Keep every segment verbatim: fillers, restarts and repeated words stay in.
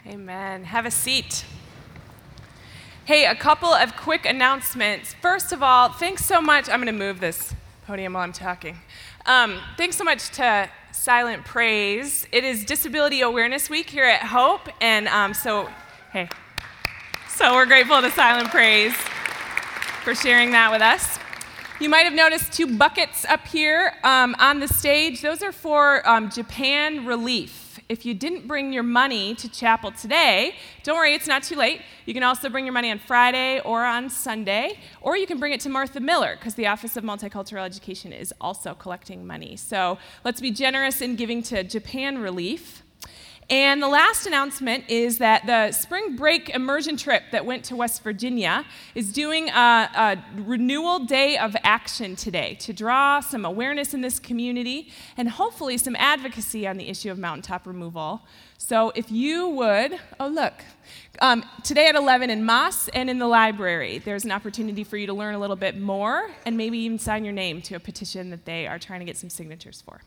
Amen. Have a seat. Hey, a couple of quick announcements. First of all, thanks so much. I'm going to move this podium while I'm talking. Um, thanks so much to Silent Praise. It is Disability Awareness Week here at Hope, and um, so, hey, so we're grateful to Silent Praise for sharing that with us. You might have noticed two buckets up here um, on the stage. Those are for um, Japan Relief. If you didn't bring your money to chapel today, don't worry, it's not too late. You can also bring your money on Friday or on Sunday, or you can bring it to Martha Miller, because the Office of Multicultural Education is also collecting money. So let's be generous in giving to Japan Relief. And the last announcement is that the spring break immersion trip that went to West Virginia is doing a, a renewal day of action today to draw some awareness in this community and hopefully some advocacy on the issue of mountaintop removal. So if you would, oh look, um, today at eleven in Moss and in the library, there's an opportunity for you to learn a little bit more and maybe even sign your name to a petition that they are trying to get some signatures for.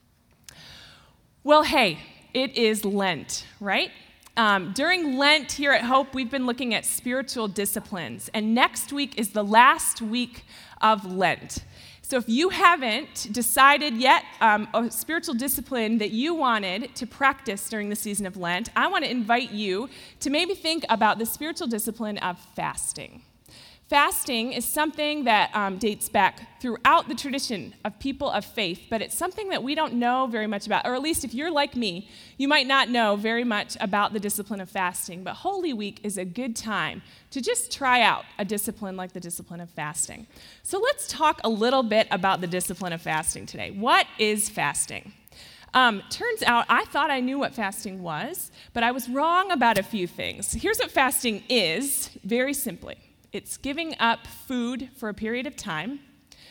Well, hey, it is Lent, right? Um, during Lent here at Hope, we've been looking at spiritual disciplines, and next week is the last week of Lent. So if you haven't decided yet um, a spiritual discipline that you wanted to practice during the season of Lent, I want to invite you to maybe think about the spiritual discipline of fasting. Fasting is something that um, dates back throughout the tradition of people of faith, but it's something that we don't know very much about, or at least if you're like me, you might not know very much about the discipline of fasting, but Holy Week is a good time to just try out a discipline like the discipline of fasting. So let's talk a little bit about the discipline of fasting today. What is fasting? Um, turns out I thought I knew what fasting was, but I was wrong about a few things. Here's what fasting is, very simply. It's giving up food for a period of time.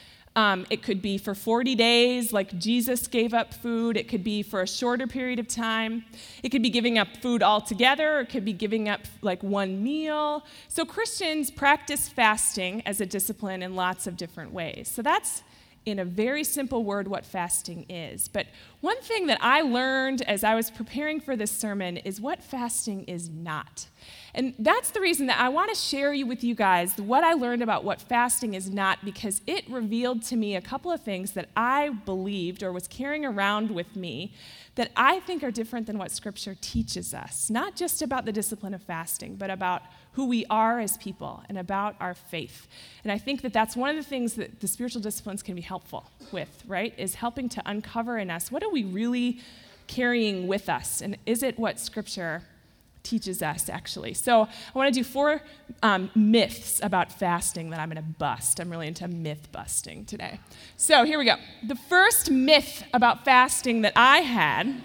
Um, it could be for forty days, like Jesus gave up food. It could be for a shorter period of time. It could be giving up food altogether. Or it could be giving up like one meal. So Christians practice fasting as a discipline in lots of different ways. So that's, in a very simple word, what fasting is. But one thing that I learned as I was preparing for this sermon is what fasting is not. And that's the reason that I want to share with you guys what I learned about what fasting is not, because it revealed to me a couple of things that I believed or was carrying around with me that I think are different than what Scripture teaches us, not just about the discipline of fasting, but about who we are as people and about our faith. And I think that that's one of the things that the spiritual disciplines can be helpful with, right, is helping to uncover in us, what are we really carrying with us, and is it what Scripture teaches us, actually. So I want to do four um, myths about fasting that I'm going to bust. I'm really into myth busting today. So here we go. The first myth about fasting that I had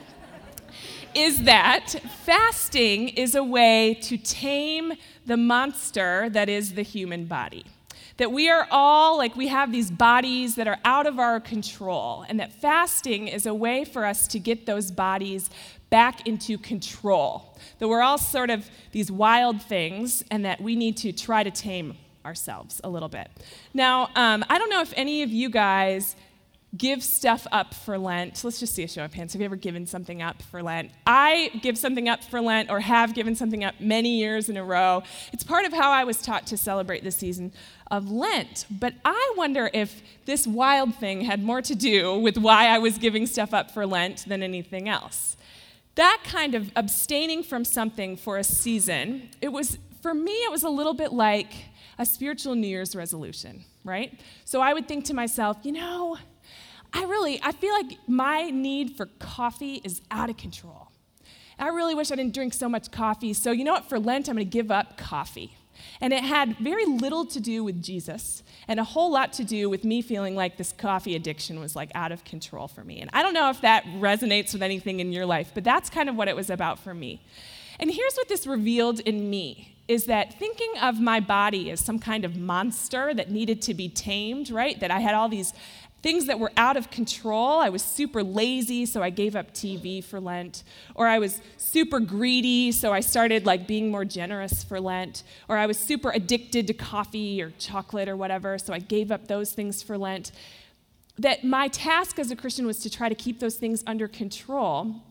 is that fasting is a way to tame the monster that is the human body. That we are all, like we have these bodies that are out of our control, and that fasting is a way for us to get those bodies back into control. That we're all sort of these wild things, and that we need to try to tame ourselves a little bit. Now, um, I don't know if any of you guys give stuff up for Lent. Let's just see a show of hands. Have you ever given something up for Lent? I give something up for Lent, or have given something up many years in a row. It's part of how I was taught to celebrate the season of Lent. But I wonder if this wild thing had more to do with why I was giving stuff up for Lent than anything else. That kind of abstaining from something for a season, it was, for me, it was a little bit like a spiritual New Year's resolution, right? So I would think to myself, you know, I really, I feel like my need for coffee is out of control. I really wish I didn't drink so much coffee. So you know what, for Lent, I'm going to give up coffee. And it had very little to do with Jesus and a whole lot to do with me feeling like this coffee addiction was like out of control for me. And I don't know if that resonates with anything in your life, but that's kind of what it was about for me. And here's what this revealed in me, is that thinking of my body as some kind of monster that needed to be tamed, right? That I had all these things that were out of control. I was super lazy, so I gave up T V for Lent. Or I was super greedy, so I started like being more generous for Lent. Or I was super addicted to coffee or chocolate or whatever, so I gave up those things for Lent. That my task as a Christian was to try to keep those things under control.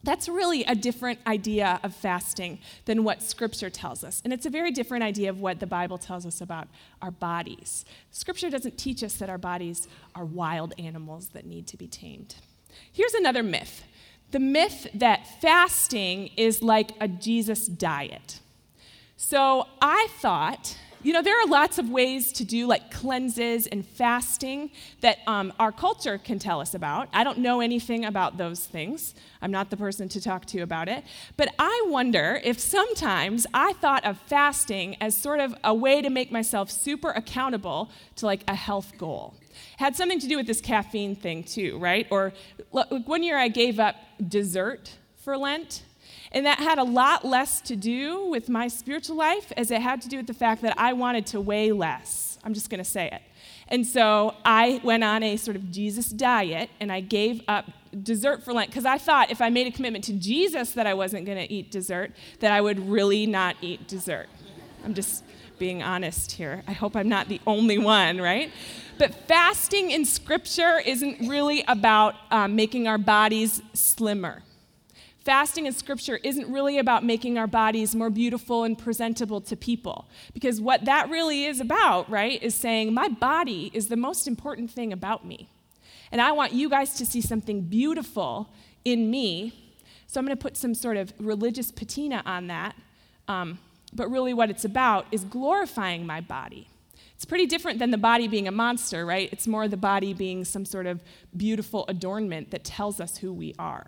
That's really a different idea of fasting than what Scripture tells us. And it's a very different idea of what the Bible tells us about our bodies. Scripture doesn't teach us that our bodies are wild animals that need to be tamed. Here's another myth. The myth that fasting is like a Jesus diet. So I thought, you know, there are lots of ways to do like cleanses and fasting that um, our culture can tell us about. I don't know anything about those things. I'm not the person to talk to about it. But I wonder if sometimes I thought of fasting as sort of a way to make myself super accountable to like a health goal. It had something to do with this caffeine thing too, right? Or like one year I gave up dessert for Lent. And that had a lot less to do with my spiritual life as it had to do with the fact that I wanted to weigh less. I'm just going to say it. And so I went on a sort of Jesus diet, and I gave up dessert for Lent because I thought if I made a commitment to Jesus that I wasn't going to eat dessert, that I would really not eat dessert. I'm just being honest here. I hope I'm not the only one, right? But fasting in Scripture isn't really about um, making our bodies slimmer. Fasting in Scripture isn't really about making our bodies more beautiful and presentable to people. Because what that really is about, right, is saying my body is the most important thing about me. And I want you guys to see something beautiful in me. So I'm going to put some sort of religious patina on that. Um, but really what it's about is glorifying my body. It's pretty different than the body being a monster, right? It's more the body being some sort of beautiful adornment that tells us who we are.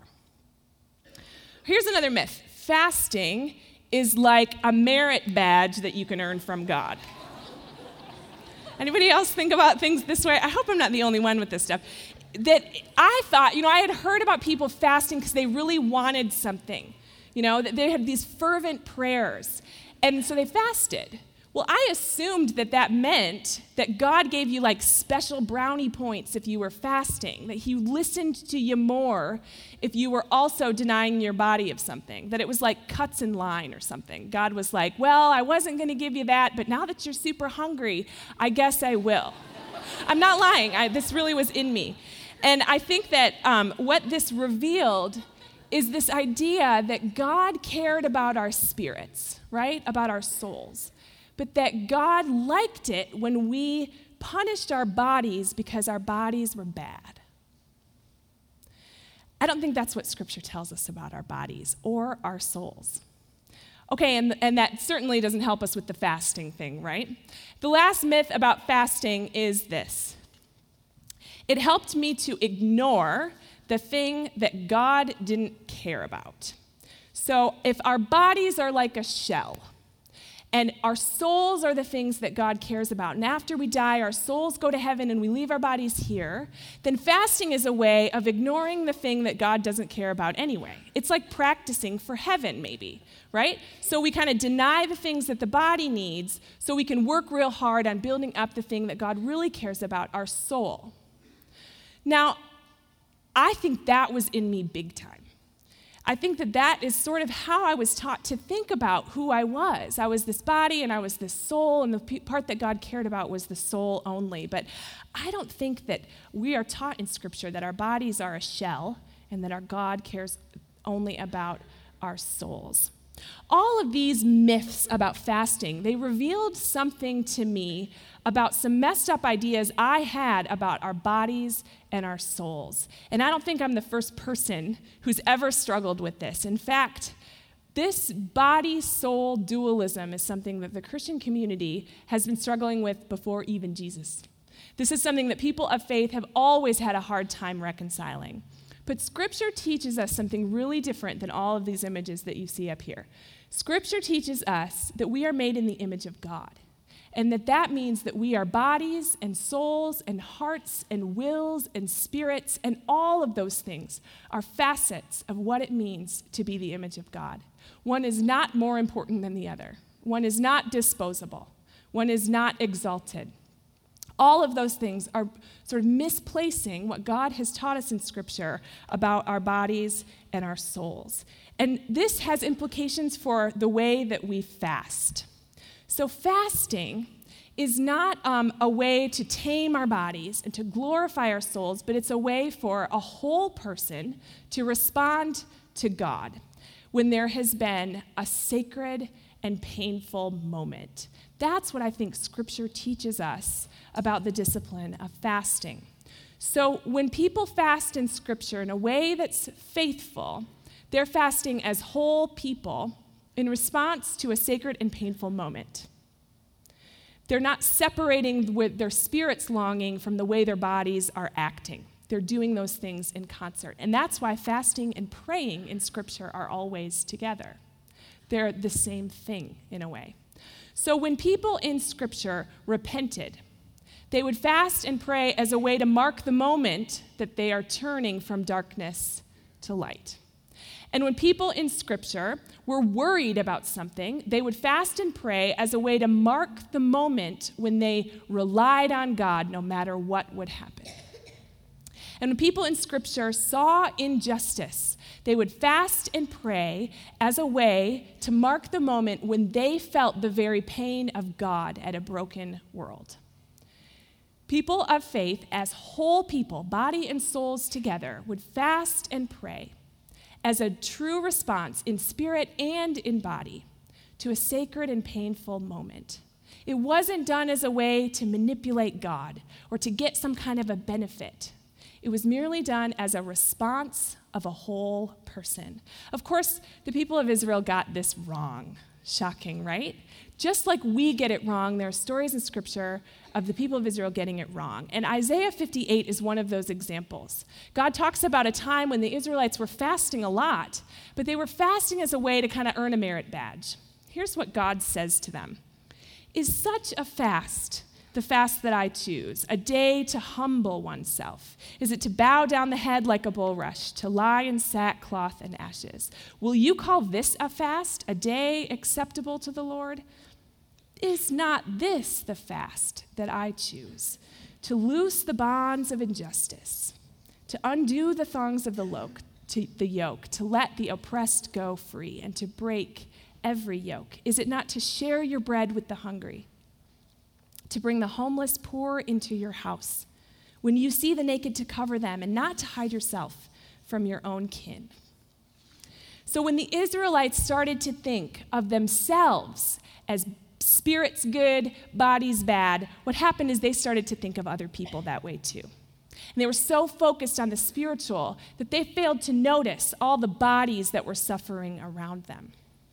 Here's another myth. Fasting is like a merit badge that you can earn from God. Anybody else think about things this way? I hope I'm not the only one with this stuff. That I thought, you know, I had heard about people fasting because they really wanted something. You know, that they had these fervent prayers. And so they fasted. Well, I assumed that that meant that God gave you like special brownie points if you were fasting, that he listened to you more if you were also denying your body of something, that it was like cuts in line or something. God was like, well, I wasn't going to give you that, but now that you're super hungry, I guess I will. I'm not lying. I, this really was in me. And I think that um, what this revealed is this idea that God cared about our spirits, right? About our souls. But that God liked it when we punished our bodies because our bodies were bad. I don't think that's what Scripture tells us about our bodies or our souls. Okay, and, and that certainly doesn't help us with the fasting thing, right? The last myth about fasting is this. It helped me to ignore the thing that God didn't care about. So if our bodies are like a shell, and our souls are the things that God cares about. And after we die, our souls go to heaven and we leave our bodies here. Then fasting is a way of ignoring the thing that God doesn't care about anyway. It's like practicing for heaven, maybe, right? So we kind of deny the things that the body needs so we can work real hard on building up the thing that God really cares about, our soul. Now, I think that was in me big time. I think that that is sort of how I was taught to think about who I was. I was this body and I was this soul, and the p- part that God cared about was the soul only. But I don't think that we are taught in Scripture that our bodies are a shell and that our God cares only about our souls. All of these myths about fasting, they revealed something to me about some messed up ideas I had about our bodies and our souls. And I don't think I'm the first person who's ever struggled with this. In fact, this body-soul dualism is something that the Christian community has been struggling with before even Jesus. This is something that people of faith have always had a hard time reconciling. But Scripture teaches us something really different than all of these images that you see up here. Scripture teaches us that we are made in the image of God, and that that means that we are bodies and souls and hearts and wills and spirits, and all of those things are facets of what it means to be the image of God. One is not more important than the other. One is not disposable. One is not exalted. All of those things are sort of misplacing what God has taught us in Scripture about our bodies and our souls. And this has implications for the way that we fast. So fasting is not um, a way to tame our bodies and to glorify our souls, but it's a way for a whole person to respond to God when there has been a sacred and painful moment. That's what I think Scripture teaches us about the discipline of fasting. So when people fast in Scripture in a way that's faithful, they're fasting as whole people in response to a sacred and painful moment. They're not separating with their spirit's longing from the way their bodies are acting. They're doing those things in concert. And that's why fasting and praying in Scripture are always together. They're the same thing in a way. So when people in Scripture repented, they would fast and pray as a way to mark the moment that they are turning from darkness to light. And when people in Scripture were worried about something, they would fast and pray as a way to mark the moment when they relied on God no matter what would happen. And when people in Scripture saw injustice, they would fast and pray as a way to mark the moment when they felt the very pain of God at a broken world. People of faith, as whole people, body and souls together, would fast and pray as a true response in spirit and in body to a sacred and painful moment. It wasn't done as a way to manipulate God or to get some kind of a benefit. It was merely done as a response of a whole person. Of course, the people of Israel got this wrong. Shocking, right? Just like we get it wrong, there are stories in Scripture of the people of Israel getting it wrong. And Isaiah fifty-eight is one of those examples. God talks about a time when the Israelites were fasting a lot, but they were fasting as a way to kind of earn a merit badge. Here's what God says to them. Is such a fast the fast that I choose, a day to humble oneself? Is it to bow down the head like a bulrush, to lie in sackcloth and ashes? Will you call this a fast, a day acceptable to the Lord? Is not this the fast that I choose, to loose the bonds of injustice, to undo the thongs of the yoke, to the yoke, to let the oppressed go free, and to break every yoke? Is it not to share your bread with the hungry, to bring the homeless poor into your house, when you see the naked to cover them, and not to hide yourself from your own kin? So when the Israelites started to think of themselves as spirits good, bodies bad, what happened is they started to think of other people that way too. And they were so focused on the spiritual that they failed to notice all the bodies that were suffering around them.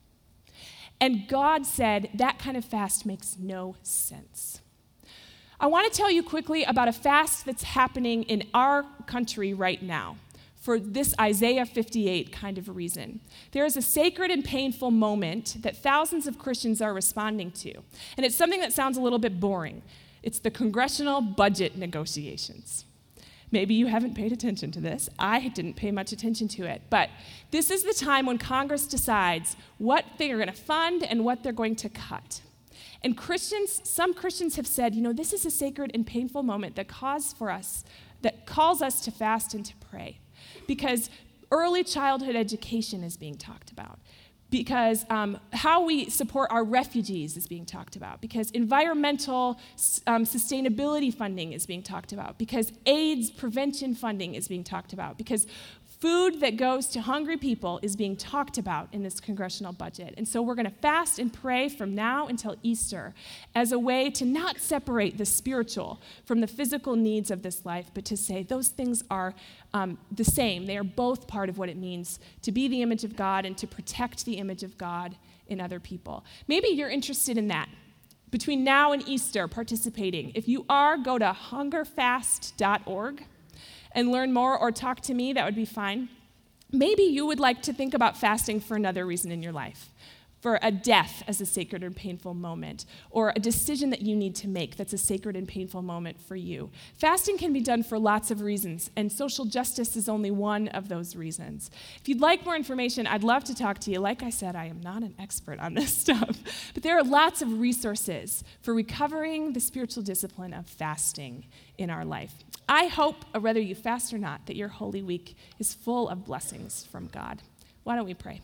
And God said that kind of fast makes no sense. I want to tell you quickly about a fast that's happening in our country right now for this Isaiah fifty-eight kind of reason. There is a sacred and painful moment that thousands of Christians are responding to. And it's something that sounds a little bit boring. It's the congressional budget negotiations. Maybe you haven't paid attention to this. I didn't pay much attention to it. But this is the time when Congress decides what they're going to fund and what they're going to cut. And Christians, some Christians have said, you know, this is a sacred and painful moment that calls for us, that calls us to fast and to pray. Because early childhood education is being talked about. Because um, how we support our refugees is being talked about. Because environmental um, sustainability funding is being talked about. Because AIDS prevention funding is being talked about. Because food that goes to hungry people is being talked about in this congressional budget. And so we're going to fast and pray from now until Easter as a way to not separate the spiritual from the physical needs of this life, but to say those things are um, the same. They are both part of what it means to be the image of God and to protect the image of God in other people. Maybe you're interested in that. Between now and Easter, participating. If you are, go to hunger fast dot org. and learn more or talk to me, that would be fine. Maybe you would like to think about fasting for another reason in your life, for a death as a sacred and painful moment, or a decision that you need to make that's a sacred and painful moment for you. Fasting can be done for lots of reasons, and social justice is only one of those reasons. If you'd like more information, I'd love to talk to you. Like I said, I am not an expert on this stuff, but there are lots of resources for recovering the spiritual discipline of fasting in our life. I hope, whether you fast or not, that your Holy Week is full of blessings from God. Why don't we pray?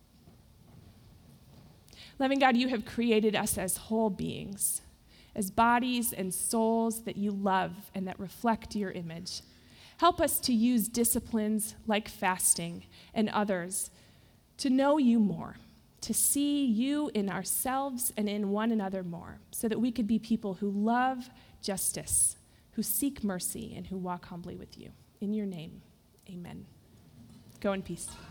Loving God, you have created us as whole beings, as bodies and souls that you love and that reflect your image. Help us to use disciplines like fasting and others to know you more, to see you in ourselves and in one another more, so that we could be people who love justice, who seek mercy, and who walk humbly with you. In your name, amen. Go in peace.